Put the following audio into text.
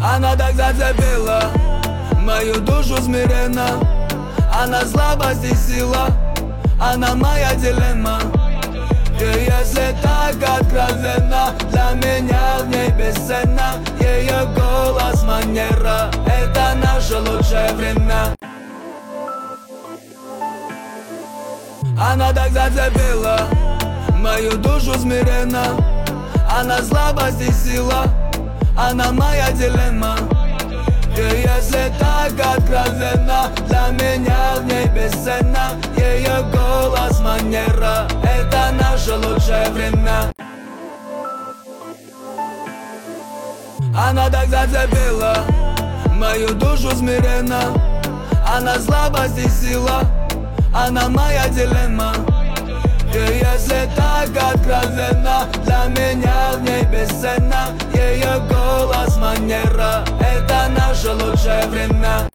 Она так зацепила мою душу смиренно. Она слабость и сила, она моя дилемма. И если так откровенно, для меня в ней бесценно. Ее голос, манера, это наше лучшее время. Она так зацепила мою душу смиренно. Она слабость и сила, она моя дилемма. И если так откровенно, для меня в ней бесценно. Ее голос, манера, это наше лучшее время. Она так зацепила мою душу смиренно. Она слабость и сила, она моя дилемма. И если так откровенно, для меня в ней бесценно. Ее голос, манера, это наше лучшее время.